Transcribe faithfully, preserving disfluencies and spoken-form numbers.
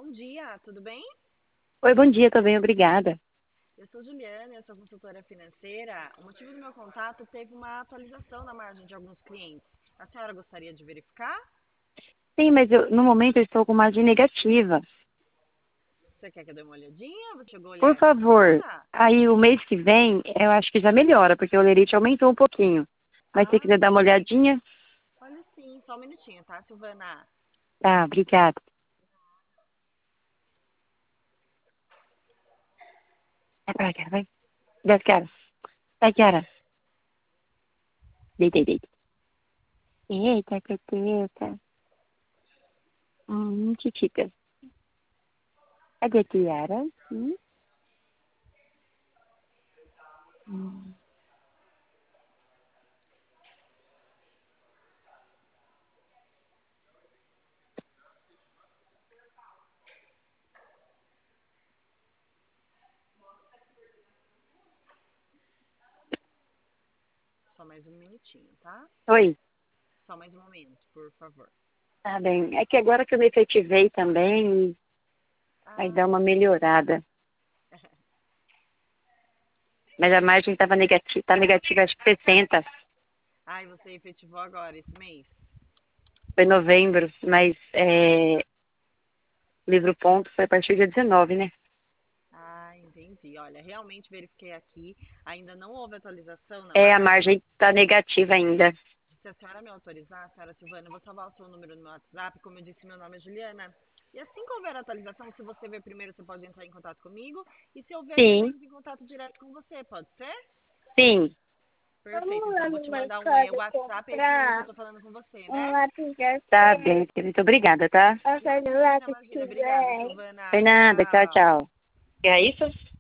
Bom dia, tudo bem? Oi, bom dia, tô bem, obrigada. Eu sou Juliana, eu sou consultora financeira. O motivo do meu contato teve uma atualização na margem de alguns clientes. A senhora gostaria de verificar? Sim, mas eu, no momento eu estou com margem negativa. Você quer que eu dê uma olhadinha? Você chegou a olhar Por essa favor, semana? aí o mês que vem eu acho que já melhora, porque o lerite aumentou um pouquinho. Mas se você Ah, quiser dar uma olhadinha, olha sim, só um minutinho, tá, Silvana? tá, obrigada. Vai pra cá, vai. Desce, Kiara. Vai, Kiara. Deita, deita. Eita, teteta. Hum, titica. Cadê a Kiara? Hum, hum. Só mais um minutinho, tá? Oi. Só mais um momento, por favor. Tá bem. É que agora que eu me efetivei também, vai dar Ah, uma melhorada. Mas a margem estava negativa, tá negativa, acho que sessenta. ai, você efetivou agora esse mês? Foi novembro, mas é, livro ponto foi a partir do dia dezenove, né? Ah, entendi. Olha, realmente verifiquei aqui. Ainda não houve atualização na É, a margem. margem está negativa ainda. Se a senhora me autorizar, senhora Silvana, eu vou salvar o seu número no meu WhatsApp. Como eu disse, meu nome é Juliana. E assim que houver atualização, se você ver primeiro, você pode entrar em contato comigo. E se houver, Sim, entraremos em contato direto com você, pode ser? sim. Perfeito, Vamos então lá eu vou no te mandar um eh, mercado WhatsApp, é esse número que eu comprar tô falando com você, né? um lápis de Tá bem, muito obrigada, tá? Eu quero Imagina, lápis imagina. que Obrigada, vem. Silvana. Foi nada, tchau, Tchau. tchau. É isso?